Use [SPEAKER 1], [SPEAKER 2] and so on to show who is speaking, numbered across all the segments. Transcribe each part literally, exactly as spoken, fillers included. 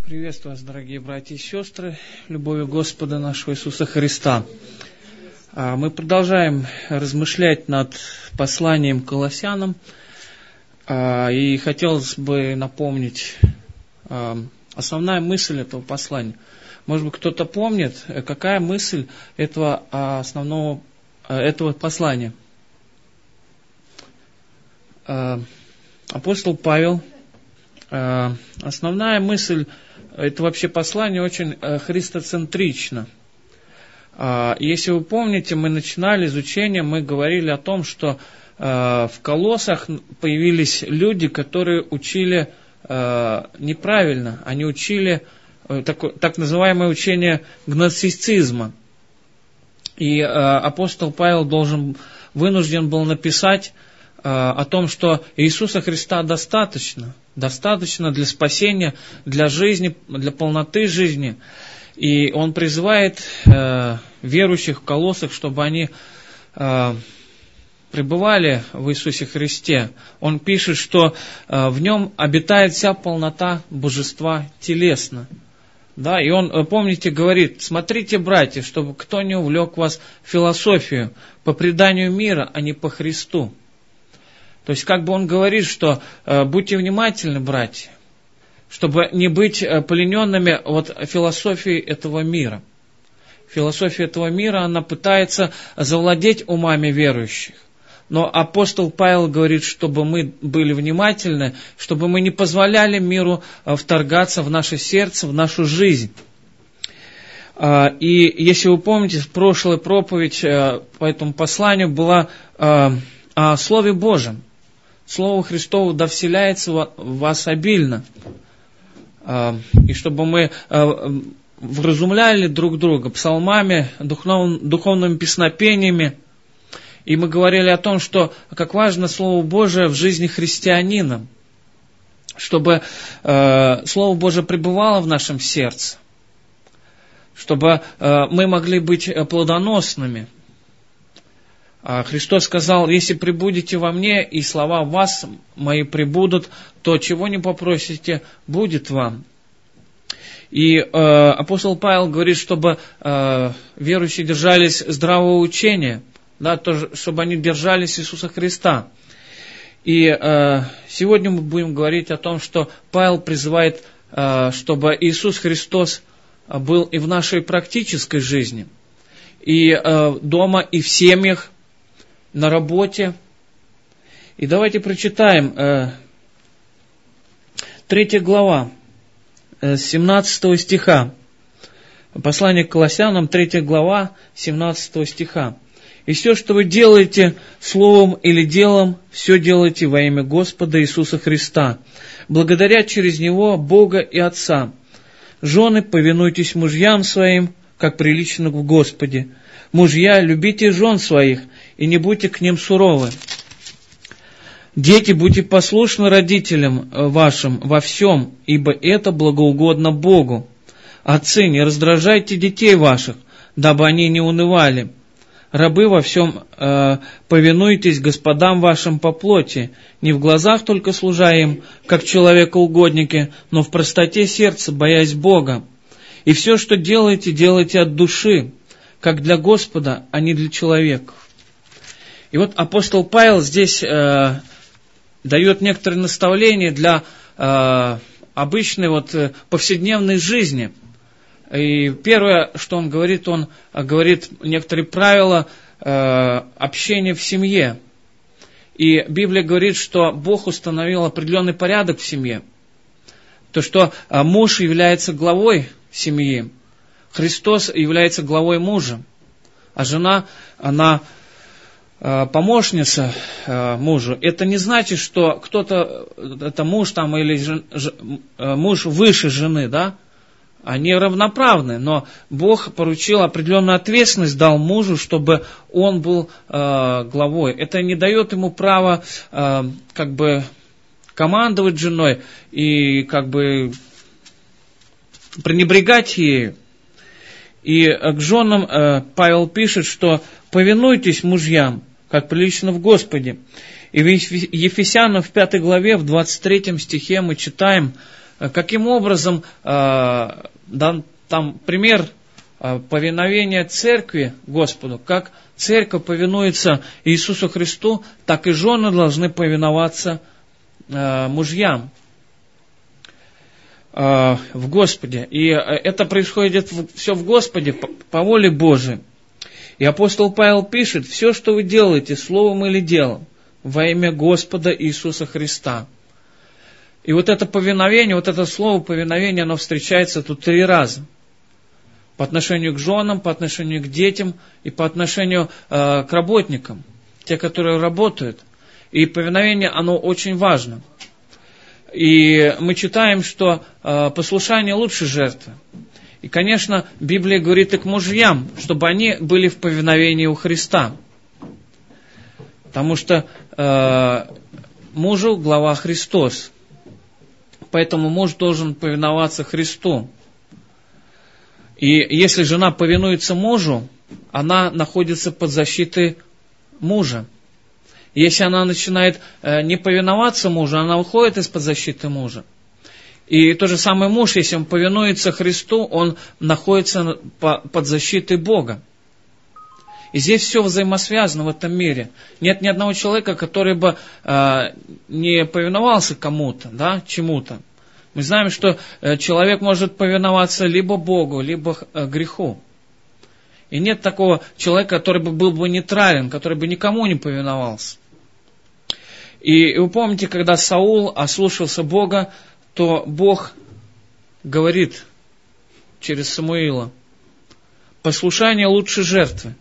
[SPEAKER 1] Приветствую вас, дорогие братья и сестры, любовью Господа нашего Иисуса Христа. Мы продолжаем размышлять над посланием к Колоссянам. И хотелось бы напомнить основная мысль этого послания. Может быть, кто-то помнит, какая мысль этого основного этого послания? Апостол Павел, основная мысль, это вообще послание очень христоцентрично. Если вы помните, мы начинали изучение, мы говорили о том, что в Колоссах появились люди, которые учили неправильно. Они учили так, так называемое учение гностицизма. И апостол Павел должен, вынужден был написать о том, что Иисуса Христа достаточно, достаточно для спасения, для жизни, для полноты жизни. И он призывает э, верующих в Колоссах, чтобы они э, пребывали в Иисусе Христе. Он пишет, что э, в нем обитает вся полнота божества телесно. Да, и он, помните, говорит: смотрите, братья, чтобы кто не увлек вас в философию по преданию мира, а не по Христу. То есть, как бы он говорит, что э, будьте внимательны, братья, чтобы не быть э, плененными вот философией этого мира. Философия этого мира, она пытается завладеть умами верующих. Но апостол Павел говорит, чтобы мы были внимательны, чтобы мы не позволяли миру э, вторгаться в наше сердце, в нашу жизнь. Э, и если вы помните, прошлая проповедь э, по этому посланию была э, о Слове Божьем. Слово Христово да вселяется в вас обильно. И чтобы мы вразумляли друг друга псалмами, духовными песнопениями. И мы говорили о том, что как важно Слово Божие в жизни христианина. Чтобы Слово Божие пребывало в нашем сердце. Чтобы мы могли быть плодоносными. Христос сказал: если пребудете во мне, и слова в вас мои пребудут, то чего не попросите, будет вам. И э, апостол Павел говорит, чтобы э, верующие держались здравого учения, да, тоже, чтобы они держались Иисуса Христа. И э, сегодня мы будем говорить о том, что Павел призывает, э, чтобы Иисус Христос был и в нашей практической жизни, и э, дома, и в семьях, на работе. И давайте прочитаем э, третья глава, э, семнадцатого стиха. Послание к Колоссянам, третья глава, семнадцатого стиха. «И все, что вы делаете словом или делом, все делайте во имя Господа Иисуса Христа, благодаря через Него Бога и Отца. Жены, повинуйтесь мужьям своим, как прилично в Господе. Мужья, любите жен своих, и не будьте к ним суровы. Дети, будьте послушны родителям вашим во всем, ибо это благоугодно Богу. Отцы, не раздражайте детей ваших, дабы они не унывали. Рабы, во всем э, повинуйтесь господам вашим по плоти, не в глазах только служа им, как человекоугодники, но в простоте сердца, боясь Бога. И все, что делаете, делайте от души, как для Господа, а не для человека». И вот апостол Павел здесь э, дает некоторые наставления для э, обычной вот, повседневной жизни. И первое, что он говорит, он говорит некоторые правила э, общения в семье. И Библия говорит, что Бог установил определенный порядок в семье. То, что э, муж является главой семьи, Христос является главой мужа, а жена, она помощница мужу. Это не значит, что кто-то, это муж там или жен, ж, муж выше жены, да? Они равноправны, но Бог поручил определенную ответственность, дал мужу, чтобы он был э, главой. Это не дает ему права э, как бы командовать женой и как бы пренебрегать ею. И к женам э, Павел пишет, что повинуйтесь мужьям, как прилично в Господе. И в Ефесянам в пятой главе, в двадцать третьем стихе мы читаем, каким образом, дан там пример повиновения церкви Господу, как церковь повинуется Иисусу Христу, так и жены должны повиноваться мужьям в Господе. И это происходит все в Господе, по воле Божией. И апостол Павел пишет: все, что вы делаете, словом или делом, во имя Господа Иисуса Христа. И вот это повиновение, вот это слово повиновение, оно встречается тут три раза. По отношению к женам, по отношению к детям и по отношению э, к работникам, те, которые работают. И повиновение, оно очень важно. И мы читаем, что э, послушание лучше жертвы. И, конечно, Библия говорит и к мужьям, чтобы они были в повиновении у Христа. Потому что э, мужу глава Христос. Поэтому муж должен повиноваться Христу. И если жена повинуется мужу, она находится под защитой мужа. Если она начинает э, не повиноваться мужу, она уходит из-под защиты мужа. И то же самое муж, если он повинуется Христу, он находится по, под защитой Бога. И здесь все взаимосвязано в этом мире. Нет ни одного человека, который бы э, не повиновался кому-то, да, чему-то. Мы знаем, что человек может повиноваться либо Богу, либо греху. И нет такого человека, который бы был бы нейтрален, который бы никому не повиновался. И вы помните, когда Саул ослушался Бога, то Бог говорит через Самуила: послушание лучше жертвы.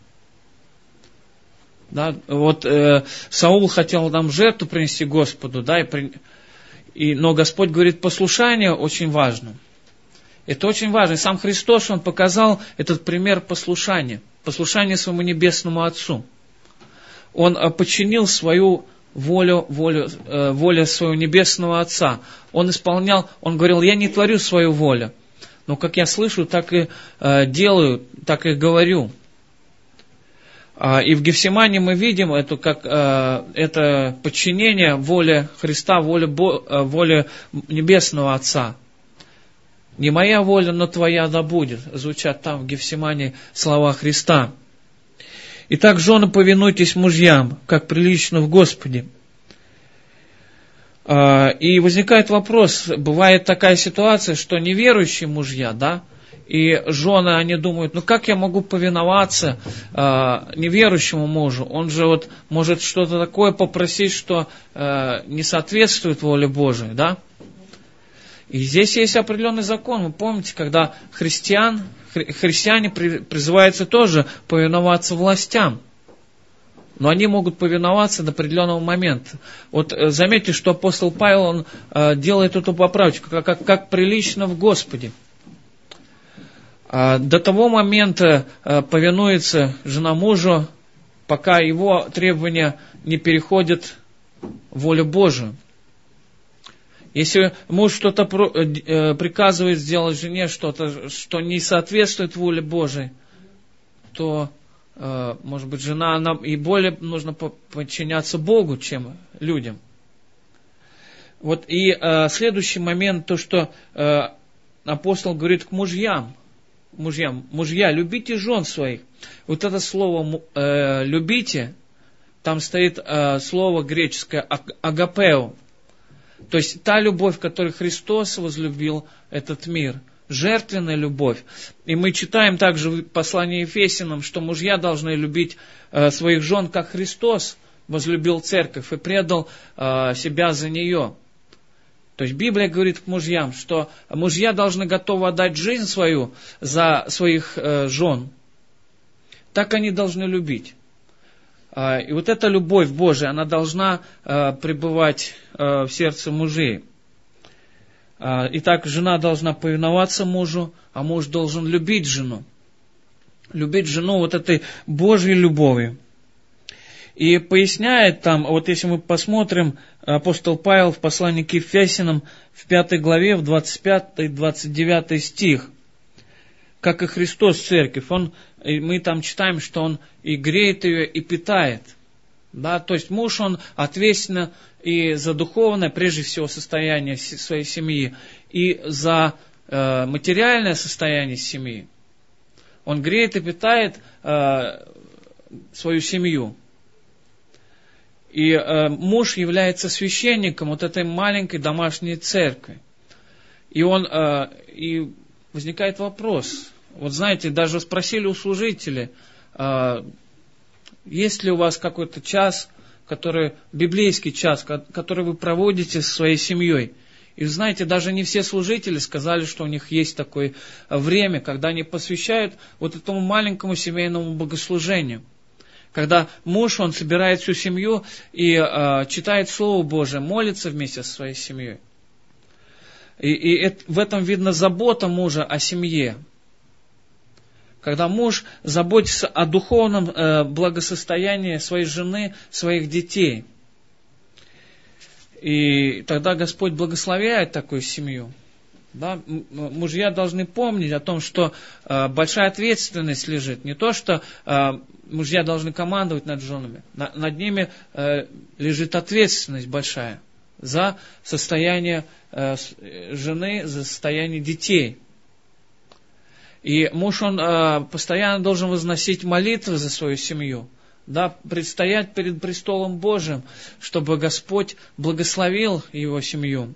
[SPEAKER 1] Да, вот э, Саул хотел нам жертву принести Господу, да, и при... И, но Господь говорит, послушание очень важно. Это очень важно. И сам Христос, Он показал этот пример послушания. Послушание своему Небесному Отцу. Он подчинил свою волю, волю, э, волю своего Небесного Отца. Он исполнял, Он говорил: я не творю свою волю, но как я слышу, так и э, делаю, так и говорю. И в Гефсимании мы видим это, как, э, это подчинение воле Христа, воле, Бо, э, воле Небесного Отца. Не моя воля, но твоя да будет. Звучат там в Гефсимании слова Христа. Итак, жены, повинуйтесь мужьям, как прилично в Господе. Э, и возникает вопрос, бывает такая ситуация, что неверующие мужья, да, и жены, они думают: ну как я могу повиноваться э, неверующему мужу? Он же вот может что-то такое попросить, что э, не соответствует воле Божией, да? И здесь есть определенный закон. Вы помните, когда христиан, хри, христиане при, призываются тоже повиноваться властям. Но они могут повиноваться до определенного момента. Вот э, заметьте, что апостол Павел, он э, делает эту поправочку, как, как, как прилично в Господе. До того момента повинуется жена мужу, пока его требования не переходят в волю Божию. Если муж что-то приказывает сделать жене, что-то, что не соответствует воле Божией, то, может быть, жена, она и более нужно подчиняться Богу, чем людям. Вот и следующий момент, то, что апостол говорит к мужьям. Мужьям, мужья, любите жен своих. Вот это слово э, «любите», там стоит э, слово греческое «агапео». То есть та любовь, которой Христос возлюбил этот мир. Жертвенная любовь. И мы читаем также в послании Ефесянам, что мужья должны любить э, своих жен, как Христос возлюбил церковь и предал э, себя за нее. То есть Библия говорит к мужьям, что мужья должны готовы отдать жизнь свою за своих э, жен. Так они должны любить. Э, и вот эта любовь Божия, она должна э, пребывать э, в сердце мужей. Э, итак, жена должна повиноваться мужу, а муж должен любить жену. Любить жену вот этой Божьей любовью. И поясняет там, вот если мы посмотрим, апостол Павел в послании к Ефесянам в пятой главе, в двадцать пятый двадцать девятый стих, как и Христос церковь, он, и мы там читаем, что он и греет ее, и питает. Да? То есть муж, он ответственно и за духовное, прежде всего, состояние своей семьи, и за э, материальное состояние семьи. Он греет и питает э, свою семью. И э, муж является священником вот этой маленькой домашней церкви. И он э, и возникает вопрос. Вот знаете, даже спросили у служителей, э, есть ли у вас какой-то час, который, библейский час, который вы проводите со своей семьей. И знаете, даже не все служители сказали, что у них есть такое время, когда они посвящают вот этому маленькому семейному богослужению. Когда муж, он собирает всю семью и э, читает Слово Божие, молится вместе со своей семьей. И, и это, в этом видно забота мужа о семье. Когда муж заботится о духовном э, благосостоянии своей жены, своих детей. И тогда Господь благословляет такую семью. Да? Мужья должны помнить о том, что э, большая ответственность лежит. Не то, что э, мужья должны командовать над женами. На, над ними э, лежит ответственность большая за состояние э, жены, за состояние детей. И муж, он э, постоянно должен возносить молитвы за свою семью. Да, предстоять перед престолом Божиим, чтобы Господь благословил его семью.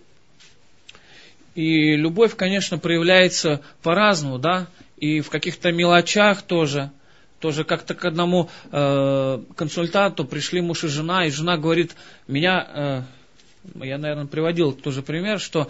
[SPEAKER 1] И любовь, конечно, проявляется по-разному, да, и в каких-то мелочах тоже. Тоже как-то к одному э, консультанту пришли муж и жена, и жена говорит, меня, э, я, наверное, приводил тоже пример, что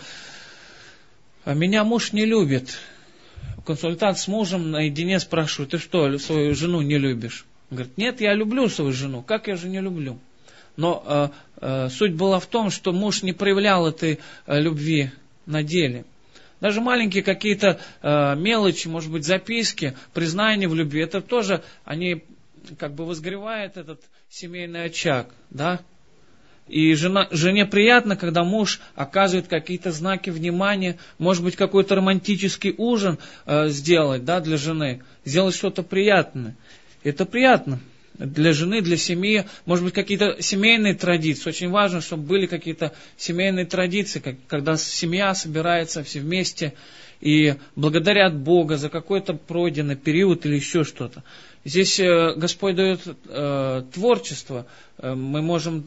[SPEAKER 1] меня муж не любит. Консультант с мужем наедине спрашивает, ты что, свою жену не любишь? Он говорит, нет, я люблю свою жену, как я же не люблю? Но э, э, суть была в том, что муж не проявлял этой э, любви на деле. Даже маленькие какие-то э, мелочи, может быть, записки, признания в любви, это тоже, они как бы возгревают этот семейный очаг, да? И жена, жене приятно, когда муж оказывает какие-то знаки внимания, может быть, какой-то романтический ужин э, сделать, да, для жены, сделать что-то приятное. Это приятно для жены, для семьи. Может быть, какие-то семейные традиции. Очень важно, чтобы были какие-то семейные традиции, как, когда семья собирается все вместе и благодарят Бога за какой-то пройденный период или еще что-то. Здесь э, Господь дает э, творчество. Э, мы можем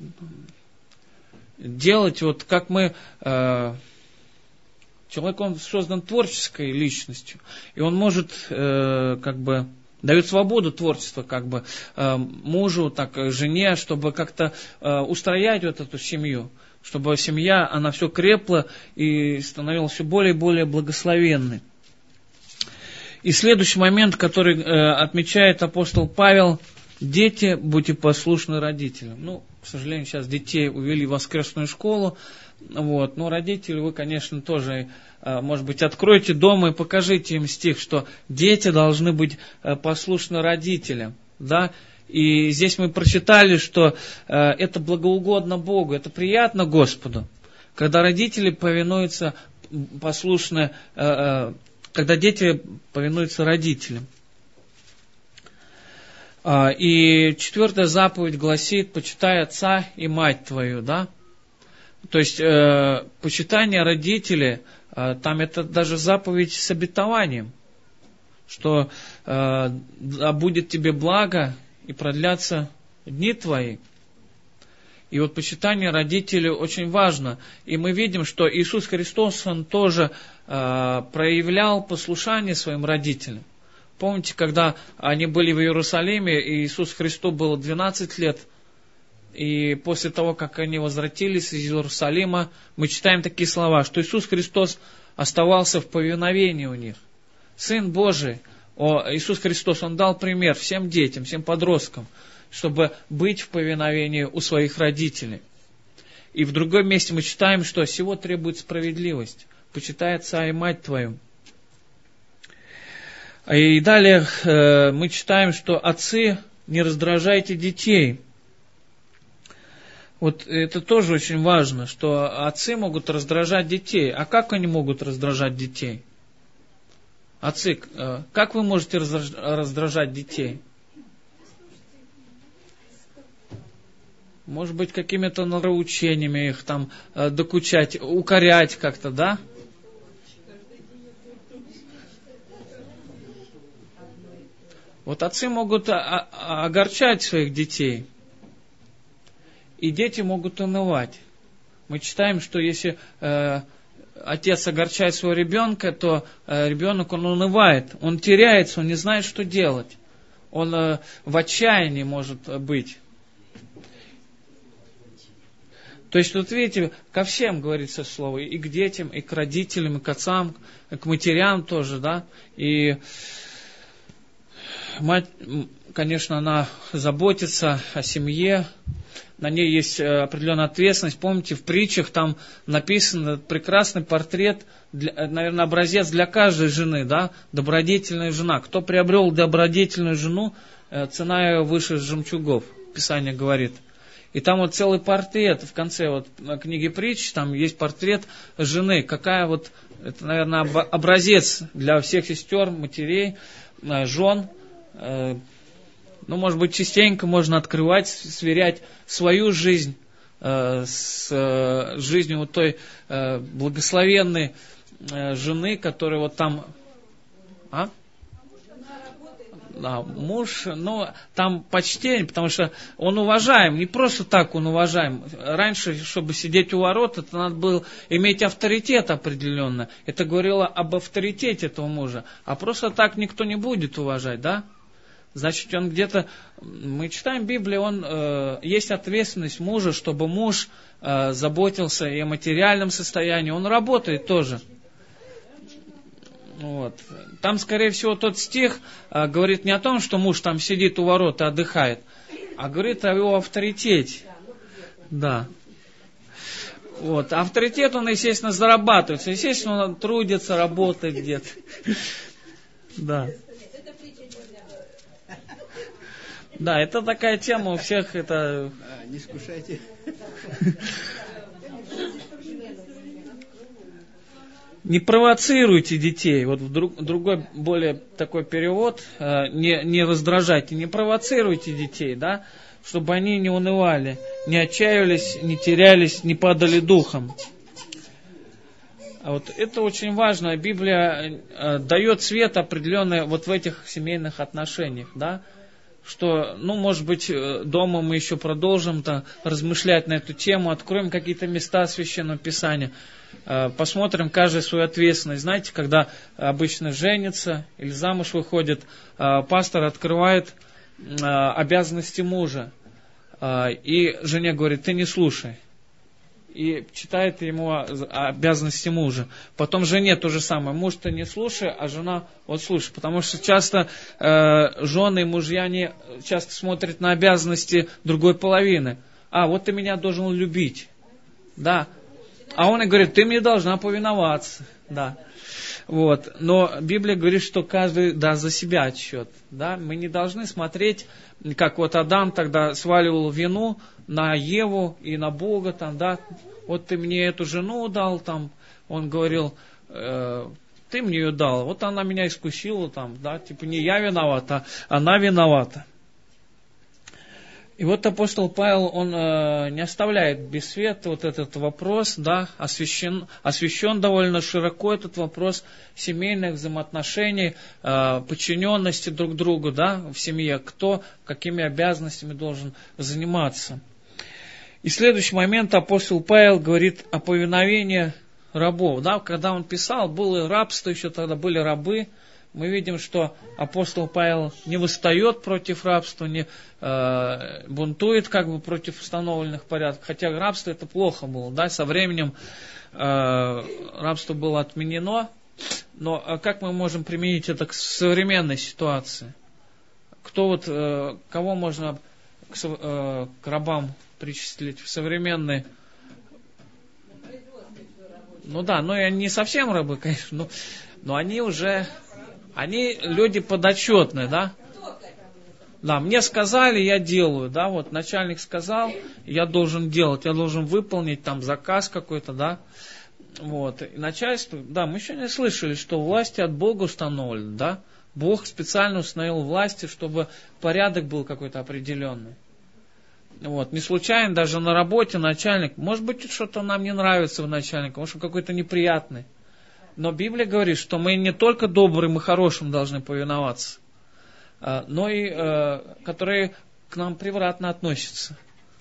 [SPEAKER 1] делать, вот как мы... Э, человек, он создан творческой личностью. И он может э, как бы... Дает свободу творчества как бы э, мужу, так и жене, чтобы как-то э, устроять вот эту семью, чтобы семья, она все крепла и становилась все более и более благословенной. И следующий момент, который э, отмечает апостол Павел, дети, будьте послушны родителям. Ну, к сожалению, сейчас детей увели в воскресную школу, вот, но родители, вы, конечно, тоже... Может быть, откройте дома и покажите им стих, что дети должны быть послушны родителям. Да? И здесь мы прочитали, что это благоугодно Богу, это приятно Господу, когда родители повинуются послушно, когда дети повинуются родителям. И четвертая заповедь гласит, почитай отца и мать твою. Да? То есть, почитание родителей, там это даже заповедь с обетованием, что э, будет тебе благо и продлятся дни твои. И вот почитание родителей очень важно. И мы видим, что Иисус Христос, Он тоже э, проявлял послушание своим родителям. Помните, когда они были в Иерусалиме, и Иисус Христу было двенадцать лет, и после того, как они возвратились из Иерусалима, мы читаем такие слова, что Иисус Христос оставался в повиновении у них. Сын Божий, о, Иисус Христос, Он дал пример всем детям, всем подросткам, чтобы быть в повиновении у своих родителей. И в другом месте мы читаем, что сего требует справедливость. Почитай отца и мать твою. И далее э, мы читаем, что отцы, не раздражайте детей. Вот это тоже очень важно, что отцы могут раздражать детей. А как они могут раздражать детей? Отцы, как вы можете раздражать детей? Может быть, какими-то нравоучениями их там докучать, укорять как-то, да? Вот отцы могут огорчать своих детей, и дети могут унывать. Мы читаем, что если э, отец огорчает своего ребенка, то э, ребенок, он унывает, он теряется, он не знает, что делать. Он э, в отчаянии может быть. То есть, вот видите, ко всем говорится слово, и к детям, и к родителям, и к отцам, и к матерям тоже, да. И мать, конечно, она заботится о семье, на ней есть определенная ответственность. Помните, в притчах там написан прекрасный портрет, для, наверное, образец для каждой жены, да, добродетельная жена. Кто приобрел добродетельную жену, цена ее выше жемчугов, Писание говорит. И там вот целый портрет, в конце вот книги притч, там есть портрет жены. Какая вот, это, наверное, образец для всех сестер, матерей, жен. Ну, может быть, частенько можно открывать, сверять свою жизнь э, с э, жизнью вот той э, благословенной э, жены, которая вот там... А? Да, муж, ну, там почтение, потому что он уважаем, не просто так он уважаем. Раньше, чтобы сидеть у ворот, это надо было иметь авторитет определенно. Это говорило об авторитете этого мужа. А просто так никто не будет уважать, да? Значит, он где-то, мы читаем Библию, он, э, есть ответственность мужа, чтобы муж э, заботился и о материальном состоянии, он работает тоже. Вот. Там, скорее всего, тот стих э, говорит не о том, что муж там сидит у ворот и отдыхает, а говорит о его авторитете. Да. Вот. Авторитет, он, естественно, зарабатывается, естественно, он трудится, работает где-то. Да. Да, это такая тема у всех, это...
[SPEAKER 2] А, не искушайте.
[SPEAKER 1] Не провоцируйте детей. Вот друг, другой, более такой перевод. Не, не раздражайте, не провоцируйте детей, да, чтобы они не унывали, не отчаивались, не терялись, не падали духом. А вот это очень важно. Библия дает свет определенный вот в этих семейных отношениях, да. Что, ну, может быть, дома мы еще продолжим-то размышлять на эту тему, откроем какие-то места Священного Писания, посмотрим каждый свою ответственность. Знаете, когда обычно женится или замуж выходит, пастор открывает обязанности мужа, и жене говорит: ты не слушай. И читает ему обязанности мужа. Потом жене то же самое. Муж-то не слушай, а жена вот слушай. Потому что часто э, жены и мужья не часто смотрят на обязанности другой половины. А, вот ты меня должен любить. Да. А он и говорит: ты мне должна повиноваться. Да. Вот. Но Библия говорит, что каждый даст за себя отчет. Да. Мы не должны смотреть, как вот Адам тогда сваливал вину на Еву и на Бога, там, да, вот ты мне эту жену дал, там, он говорил, э, ты мне ее дал, вот она меня искусила, там, да, типа не я виновата, а она виновата. И вот апостол Павел, он э, не оставляет без света вот этот вопрос, да, освещен, освещен довольно широко этот вопрос семейных взаимоотношений, э, подчиненности друг другу, да, в семье, кто какими обязанностями должен заниматься. И следующий момент апостол Павел говорит о повиновении рабов, да, когда он писал, было рабство, еще тогда были рабы. Мы видим, что апостол Павел не восстает против рабства, не э, бунтует как бы против установленных порядков, хотя рабство это плохо было, да, со временем э, рабство было отменено, но э, как мы можем применить это к современной ситуации? Кто вот, э, кого можно к, э, к рабам причислить в современной? Ну да, но и они не совсем рабы, конечно, но, но они уже... Они люди подотчетные, да? Да, мне сказали, я делаю, да, вот начальник сказал, я должен делать, я должен выполнить там заказ какой-то, да, вот, и начальство, да, мы еще не слышали, что власти от Бога установлены, да, Бог специально установил власти, чтобы порядок был какой-то определенный. Вот, не случайно даже на работе начальник, может быть, что-то нам не нравится в начальнике, может, он какой-то неприятный. Но Библия говорит, что мы не только добрым и хорошим должны повиноваться, но и которые к нам превратно относятся.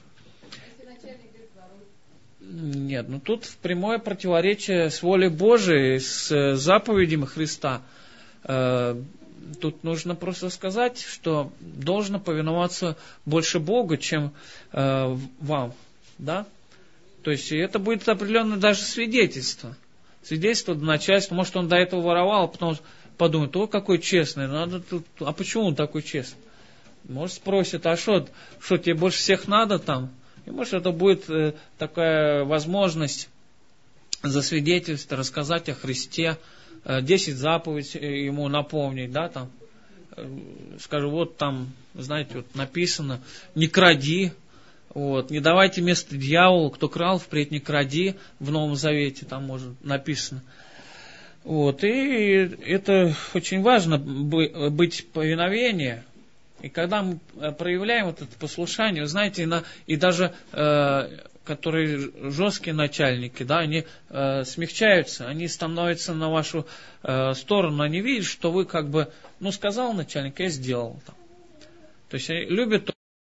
[SPEAKER 1] Нет, ну тут в прямое противоречие с волей Божией, с заповедями Христа. Тут нужно просто сказать, что должно повиноваться больше Богу, чем вам, да? То есть это будет определенное даже свидетельство. Свидетельство до начальства. Может, он до этого воровал, а потом подумает: о, какой честный, надо тут, а почему он такой честный? Может, спросит: а что, что тебе больше всех надо там? И может, это будет э, такая возможность засвидетельствовать, рассказать о Христе, э, десять заповедей ему напомнить, да, там, э, скажу, вот там, знаете, вот написано: не кради, вот, не давайте место дьяволу, кто крал, впредь не кради, в Новом Завете там может написано. Вот, и это очень важно, быть повиновение. И когда мы проявляем вот это послушание, вы знаете, и, на, и даже э, которые жесткие начальники, да, они э, смягчаются, они становятся на вашу э, сторону, они видят, что вы как бы, ну, сказал начальник, я сделал. Там. То есть они любят.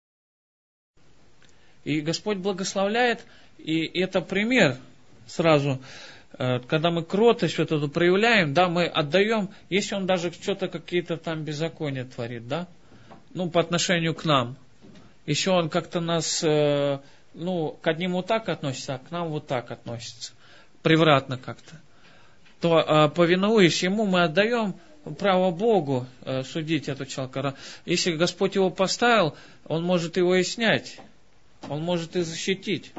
[SPEAKER 1] И Господь благословляет, и это пример сразу, э, когда мы кротость вот эту проявляем, да, мы отдаем, если он даже что-то какие-то там беззакония творит, да, ну, по отношению к нам. Еще он как-то нас, э, ну, к одним вот так относится, а к нам вот так относится. Превратно как-то. То, э, повинуясь ему, мы отдаем право Богу э, судить этого человека. Если Господь его поставил, он может его и снять. Он может и защитить.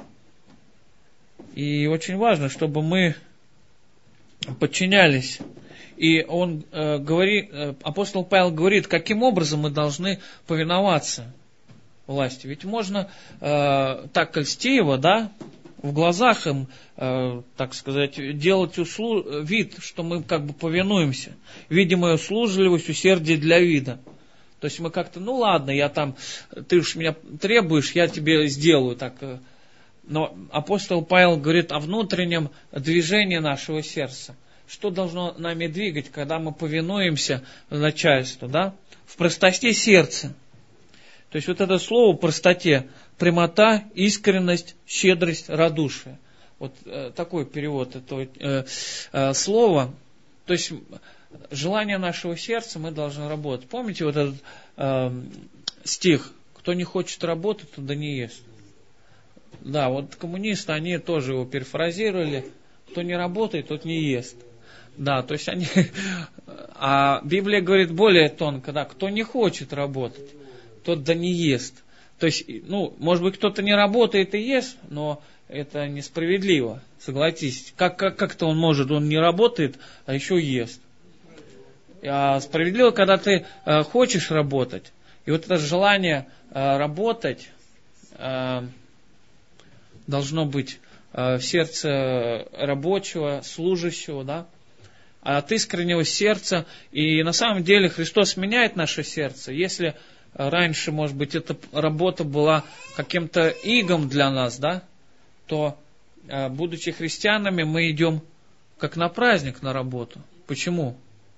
[SPEAKER 1] И очень важно, чтобы мы подчинялись. И он э, говорит, э, апостол Павел говорит, каким образом мы должны повиноваться власти. Ведь можно э, так льстиво, да, в глазах им, э, так сказать, делать услу... вид, что мы как бы повинуемся. Видимая услужливость, усердие для вида. То есть мы как-то, ну ладно, я там, ты уж меня требуешь, я тебе сделаю так. Но апостол Павел говорит о внутреннем движении нашего сердца. Что должно нами двигать, когда мы повинуемся начальству, да? В простоте сердца. То есть вот это слово простоте, прямота, искренность, щедрость, радушие. Вот э, такой перевод этого э, э, слова. То есть желание нашего сердца мы должны работать. Помните вот этот э, стих: кто не хочет работать, тот да не ест. Да, вот коммунисты, они тоже его перефразировали: кто не работает, тот не ест. Да, то есть они... А Библия говорит более тонко, да, кто не хочет работать, тот да не ест. То есть, ну, может быть, кто-то не работает и ест, но это несправедливо, согласитесь. Как, как, как-то он может, он не работает, а еще ест. А справедливо, когда ты э, хочешь работать, и вот это желание э, работать э, должно быть э, в сердце рабочего, служащего, да, от искреннего сердца. И на самом деле Христос меняет наше сердце. Если раньше, может быть, эта работа была каким-то игом для нас, да, то, будучи христианами, мы идем как на праздник на работу. Почему?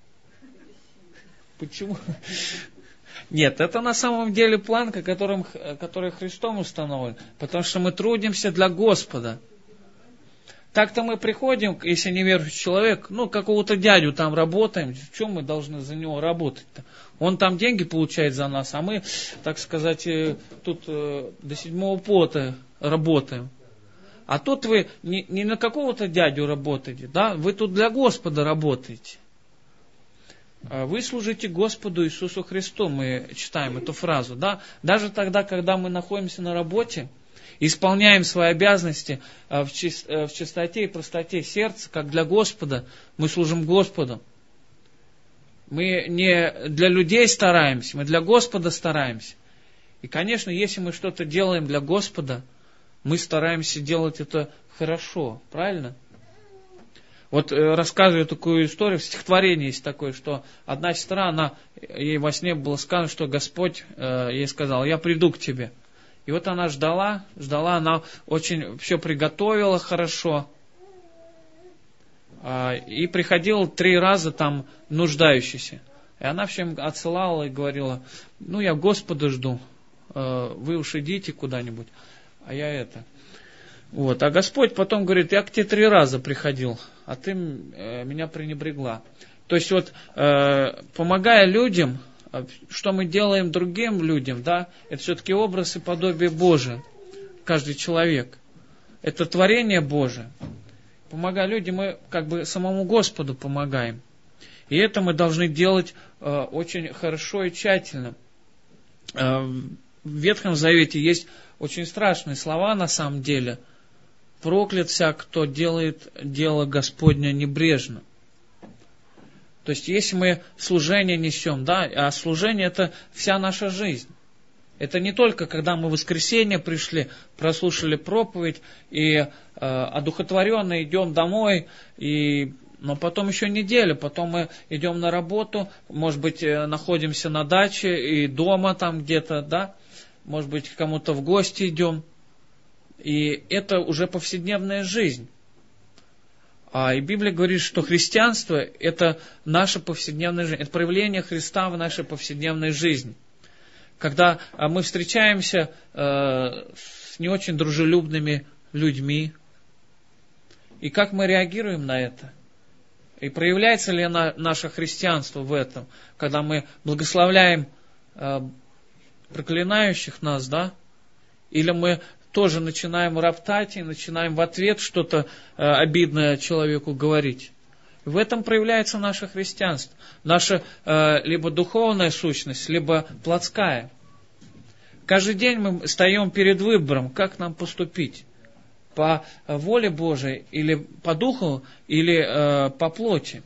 [SPEAKER 1] Почему? Нет, это на самом деле планка, которым, который Христом установлен. Потому что мы трудимся для Господа. Так-то мы приходим, если неверующий человек, ну, какого-то дядю там работаем, в чем мы должны за него работать-то? Он там деньги получает за нас, а мы, так сказать, тут до седьмого пота работаем. А тут вы не, не на какого-то дядю работаете, да? Вы тут для Господа работаете. Вы служите Господу Иисусу Христу, мы читаем эту фразу, да? Даже тогда, когда мы находимся на работе, исполняем свои обязанности в чистоте и простоте сердца, как для Господа, мы служим Господу. Мы не для людей стараемся, мы для Господа стараемся. И, конечно, если мы что-то делаем для Господа, мы стараемся делать это хорошо, правильно? Вот рассказываю такую историю, в стихотворении есть такое, что одна сестра, она, ей во сне было сказано, что Господь ей сказал: я приду к тебе. И вот она ждала, ждала, она очень все приготовила хорошо. И приходил три раза там нуждающийся. И она всем отсылала и говорила: ну, я Господа жду, вы уж идите куда-нибудь, а я это. Вот. А Господь потом говорит: я к тебе три раза приходил, а ты меня пренебрегла. То есть вот, помогая людям, что мы делаем другим людям, да, это все-таки образ и подобие Божие, каждый человек. Это творение Божие. Помогая людям, мы как бы самому Господу помогаем. И это мы должны делать э, очень хорошо и тщательно. Э, в Ветхом Завете есть очень страшные слова на самом деле. Проклят всяк, кто делает дело Господня небрежно. То есть, если мы служение несем, да, а служение — это вся наша жизнь. Это не только, когда мы в воскресенье пришли, прослушали проповедь, и э, одухотворенно идем домой, и, но потом еще неделя, потом мы идем на работу, может быть, находимся на даче и дома там где-то, да, может быть, к кому-то в гости идем. И это уже повседневная жизнь. А и Библия говорит, что христианство — это наша повседневная жизнь, это проявление Христа в нашей повседневной жизни. Когда мы встречаемся э, с не очень дружелюбными людьми, и как мы реагируем на это? И проявляется ли на, наше христианство в этом, когда мы благословляем э, проклинающих нас, да? Или мы тоже начинаем роптать и начинаем в ответ что-то э, обидное человеку говорить? В этом проявляется наше христианство. Наша э, либо духовная сущность, либо плотская. Каждый день мы встаем перед выбором, как нам поступить. По воле Божией, или по духу, или э, по плоти.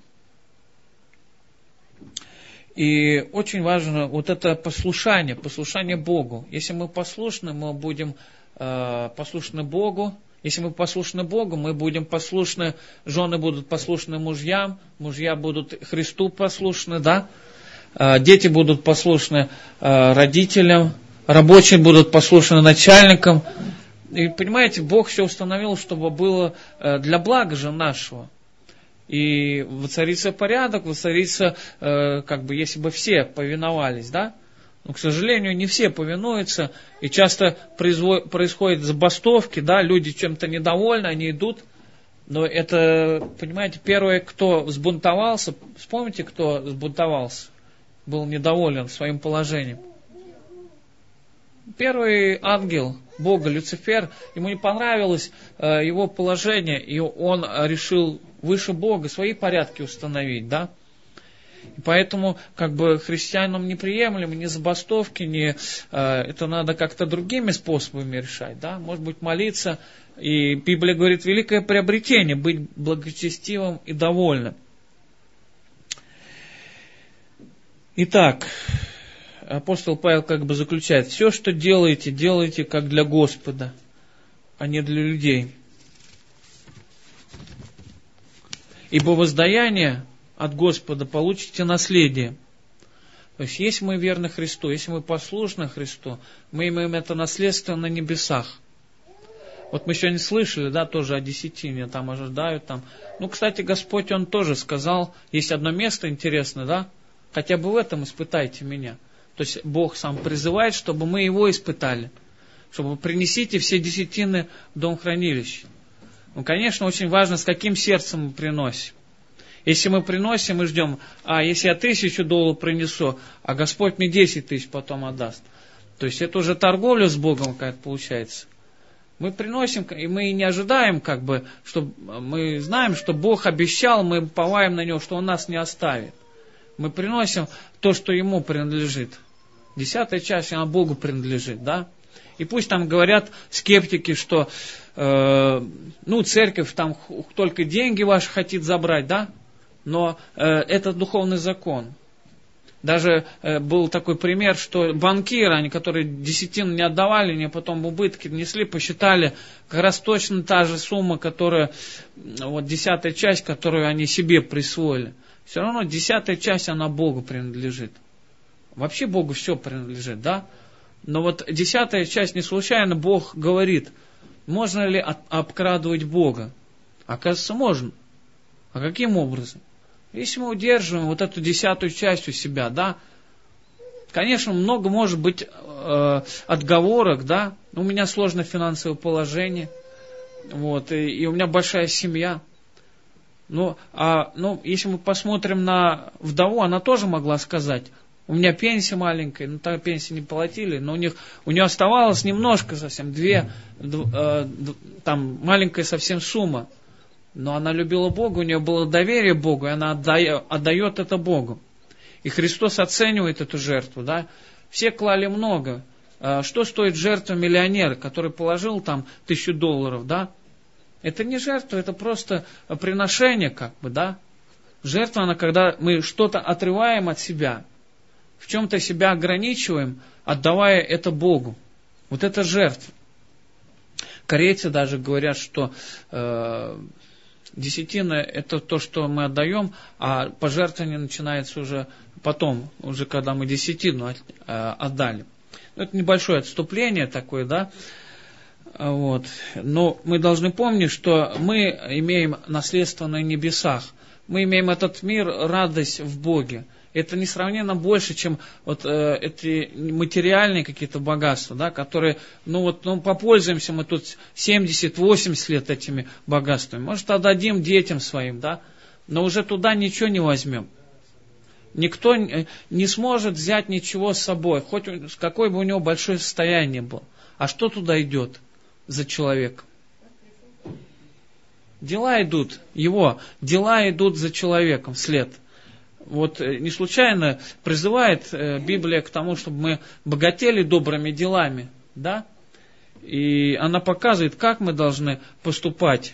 [SPEAKER 1] И очень важно вот это послушание, послушание Богу. Если мы послушны, мы будем э, послушны Богу. Если мы послушны Богу, мы будем послушны, жены будут послушны мужьям, мужья будут Христу послушны, да? Дети будут послушны родителям, рабочие будут послушны начальникам. И понимаете, Бог все установил, чтобы было для блага же нашего. И воцарится порядок, воцарится, как бы, если бы все повиновались, да? Но, к сожалению, не все повинуются, и часто происходят забастовки, да, люди чем-то недовольны, они идут. Но это, понимаете, первое, кто взбунтовался, вспомните, кто взбунтовался, был недоволен своим положением. Первый ангел Бога, Люцифер, ему не понравилось э, его положение, и он решил выше Бога свои порядки установить, да. И поэтому, как бы, христианам неприемлемо ни забастовки, ни, э, это надо как-то другими способами решать, да, может быть, молиться. И Библия говорит, великое приобретение — быть благочестивым и довольным. Итак, апостол Павел как бы заключает: все, что делаете, делайте как для Господа, а не для людей. Ибо воздаяние от Господа получите наследие. То есть, если мы верны Христу, если мы послушны Христу, мы имеем это наследство на небесах. Вот мы сегодня слышали, да, тоже о десятине, там ожидают, там. Ну, кстати, Господь, Он тоже сказал, есть одно место интересное, да, хотя бы в этом испытайте меня. То есть, Бог сам призывает, чтобы мы Его испытали, чтобы принесите все десятины в дом хранилища. Ну, конечно, очень важно, с каким сердцем мы приносим. Если мы приносим и ждем, а если я тысячу долларов принесу, а Господь мне десять тысяч потом отдаст. То есть это уже торговля с Богом какая-то получается. Мы приносим, и мы не ожидаем, как бы, что мы знаем, что Бог обещал, мы уповаем на Него, что Он нас не оставит. Мы приносим то, что Ему принадлежит. Десятая часть, она Богу принадлежит, да? И пусть там говорят скептики, что э, ну, церковь там только деньги ваши хотит забрать, да? Но э, это духовный закон. Даже э, был такой пример, что банкиры, они, которые десятину не отдавали, они потом убытки несли, посчитали, как раз точно та же сумма, которая, вот десятая часть, которую они себе присвоили. Все равно десятая часть, она Богу принадлежит. Вообще Богу все принадлежит, да? Но вот десятая часть, не случайно Бог говорит, можно ли обкрадывать Бога? Оказывается, можно. А каким образом? Если мы удерживаем вот эту десятую часть у себя, да, конечно, много может быть э, отговорок, да, у меня сложное финансовое положение, вот, и, и у меня большая семья. Ну, а, ну, если мы посмотрим на вдову, она тоже могла сказать, у меня пенсия маленькая, ну, так пенсии не платили, но у них, у нее оставалось немножко совсем, две, д, э, д, там, маленькая совсем сумма. Но она любила Бога, у нее было доверие Богу, и она отдает, отдает это Богу. И Христос оценивает эту жертву, да. Все клали много. Что стоит жертва миллионера, который положил там тысячу долларов, да? Это не жертва, это просто приношение, как бы, да. Жертва, она когда мы что-то отрываем от себя, в чем-то себя ограничиваем, отдавая это Богу. Вот это жертва. Корейцы даже говорят, что э, десятина это то, что мы отдаем, а пожертвование начинается уже потом, уже когда мы десятину от, э, отдали. Это небольшое отступление такое, да. Вот. Но мы должны помнить, что мы имеем наследство на небесах. Мы имеем этот мир, радость в Боге. Это несравненно больше, чем вот э, эти материальные какие-то богатства, да, которые, ну вот, ну попользуемся мы тут семьдесят-восемьдесят лет этими богатствами. Может, отдадим детям своим, да, но уже туда ничего не возьмем. Никто не сможет взять ничего с собой, хоть какое бы у него большое состояние было. А что туда идет за человеком? Дела идут, его, дела идут за человеком вслед. Вот не случайно призывает Библия к тому, чтобы мы богатели добрыми делами, да? И она показывает, как мы должны поступать.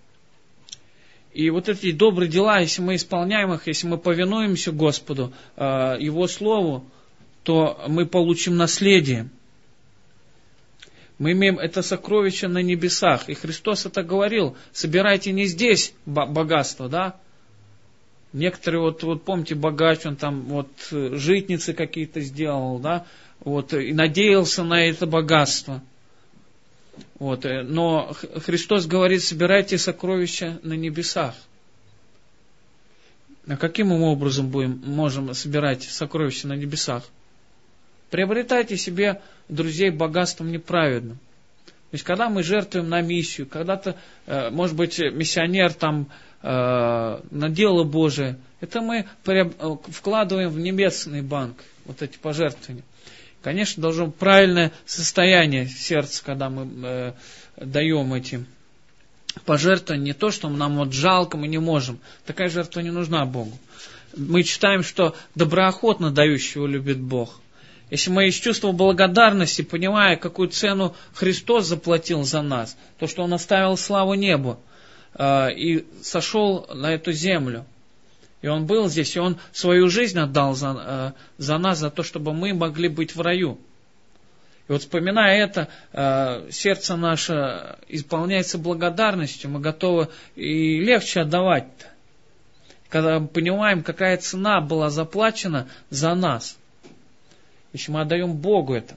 [SPEAKER 1] И вот эти добрые дела, если мы исполняем их, если мы повинуемся Господу, Его Слову, то мы получим наследие. Мы имеем это сокровище на небесах. И Христос это говорил, собирайте не здесь богатство, да? Некоторые, вот, вот помните, богач, он там вот житницы какие-то сделал, да, вот, и надеялся на это богатство. Вот, но Христос говорит, собирайте сокровища на небесах. А каким мы образом будем, можем собирать сокровища на небесах? Приобретайте себе друзей богатством неправедным. То есть, когда мы жертвуем на миссию, когда-то, может быть, миссионер там на дело Божие, это мы вкладываем в небесный банк, вот эти пожертвования. Конечно, должно быть правильное состояние сердца, когда мы э, даем эти пожертвования, не то, что нам вот жалко, мы не можем. Такая жертва не нужна Богу. Мы читаем, что доброохотно дающего любит Бог. Если мы из чувства благодарности, понимая, какую цену Христос заплатил за нас, то, что Он оставил славу небу, и сошел на эту землю. И Он был здесь, и Он свою жизнь отдал за, за нас, за то, чтобы мы могли быть в раю. И вот вспоминая это, сердце наше исполняется благодарностью, мы готовы и легче отдавать. Когда мы понимаем, какая цена была заплачена за нас. Если мы отдаем Богу это.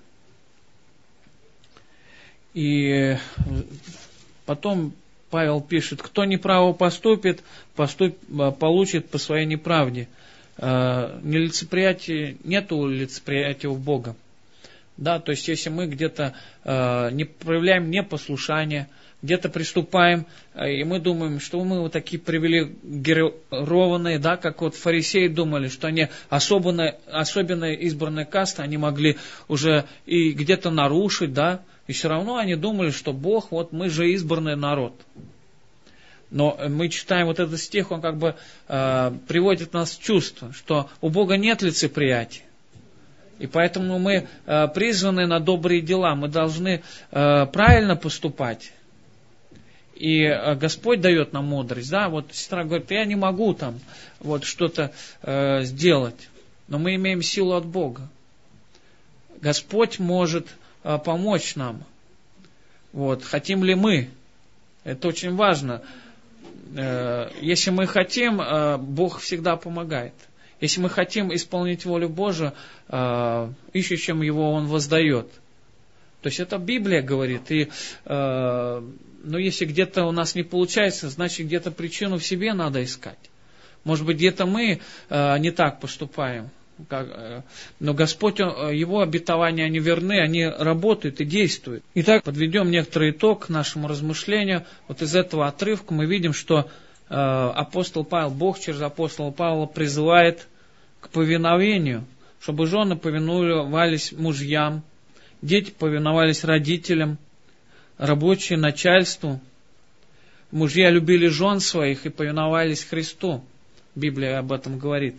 [SPEAKER 1] И потом Павел пишет, кто неправо поступит, поступ, получит по своей неправде. Нелицеприятие, нету лицеприятия у Бога. Да, то есть, если мы где-то не проявляем непослушание, где-то приступаем, и мы думаем, что мы вот такие привилегированные, да, как вот фарисеи думали, что они особенно, особенно избранная каста, они могли уже и где-то нарушить, да, и все равно они думали, что Бог, вот мы же избранный народ. Но мы читаем вот этот стих, он как бы э, приводит нас в чувство, что у Бога нет лицеприятия. И поэтому мы э, призваны на добрые дела, мы должны э, правильно поступать. И э, Господь дает нам мудрость. Да? Вот сестра говорит, я не могу там вот что-то э, сделать, но мы имеем силу от Бога. Господь может э, помочь нам. Вот. Хотим ли мы? Это очень важно. Э, если мы хотим, э, Бог всегда помогает. Если мы хотим исполнить волю Божию, э, ищущим Его Он воздает. То есть это Библия говорит. И, э, но если где-то у нас не получается, значит где-то причину в себе надо искать. Может быть, где-то мы э, не так поступаем. Как, э, но Господь, он, Его обетования, они верны, они работают и действуют. Итак, подведем некоторый итог к нашему размышлению. Вот из этого отрывка мы видим, что э, апостол Павел, Бог через апостола Павла призывает к повиновению, чтобы жены повиновались мужьям, дети повиновались родителям, рабочие начальству, мужья любили жен своих и повиновались Христу. Библия об этом говорит.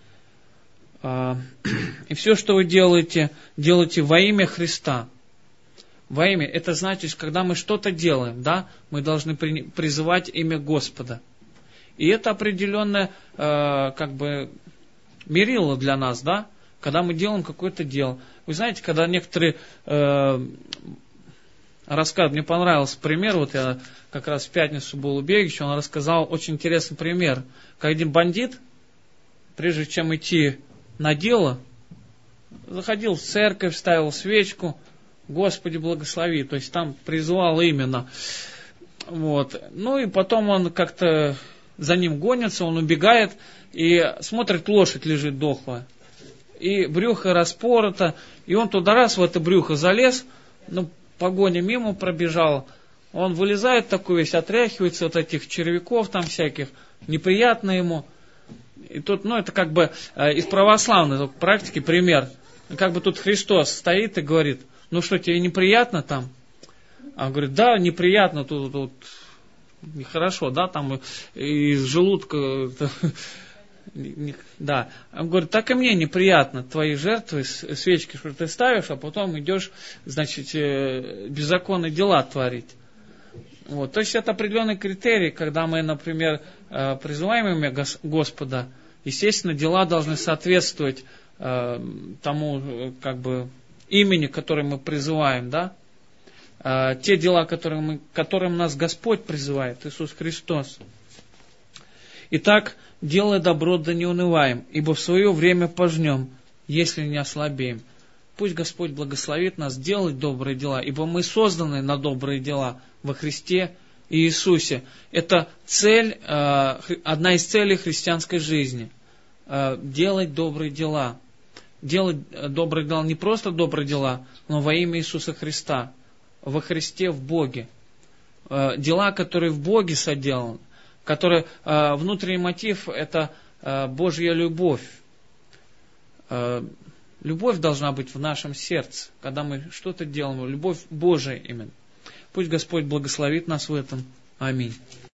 [SPEAKER 1] И все, что вы делаете, делайте во имя Христа. Во имя, это значит, когда мы что-то делаем, да, мы должны призывать имя Господа. И это определенное, как бы, мерило для нас, да, когда мы делаем какое-то дело. Вы знаете, когда некоторые э, рассказывают, мне понравился пример, вот я как раз в пятницу был у Бегича, он рассказал очень интересный пример. Как один бандит, прежде чем идти на дело, заходил в церковь, ставил свечку, Господи благослови, то есть там призывал именно. Вот. Ну и потом он как-то за ним гонится, он убегает и смотрит, лошадь лежит дохлая. И брюхо распорото, и он туда раз в это брюхо залез, ну, погоня мимо пробежала, он вылезает такой весь, отряхивается от этих червяков там всяких, неприятно ему. И тут, ну, это как бы э, из православной практики пример. Как бы тут Христос стоит и говорит, ну что, тебе неприятно там? А он говорит, да, неприятно, тут, тут нехорошо, да, там из желудка... Да. Он говорит, так и мне неприятно твои жертвы, свечки, что ты ставишь, а потом идешь, значит, беззаконные дела творить. Вот. То есть это определенный критерий, когда мы, например, призываем имя Господа, естественно, дела должны соответствовать тому, как бы, имени, которое мы призываем, да? Те дела, которые мы, которым нас Господь призывает, Иисус Христос. Итак, делая добро, да не унываем, ибо в свое время пожнем, если не ослабеем. Пусть Господь благословит нас делать добрые дела, ибо мы созданы на добрые дела во Христе и Иисусе. Это цель, одна из целей христианской жизни. Делать добрые дела. Делать добрые дела, не просто добрые дела, но во имя Иисуса Христа. Во Христе, в Боге. Дела, которые в Боге соделаны. Который, э, внутренний мотив – это э, Божья любовь. Э, любовь должна быть в нашем сердце, когда мы что-то делаем. Любовь Божия именно. Пусть Господь благословит нас в этом. Аминь.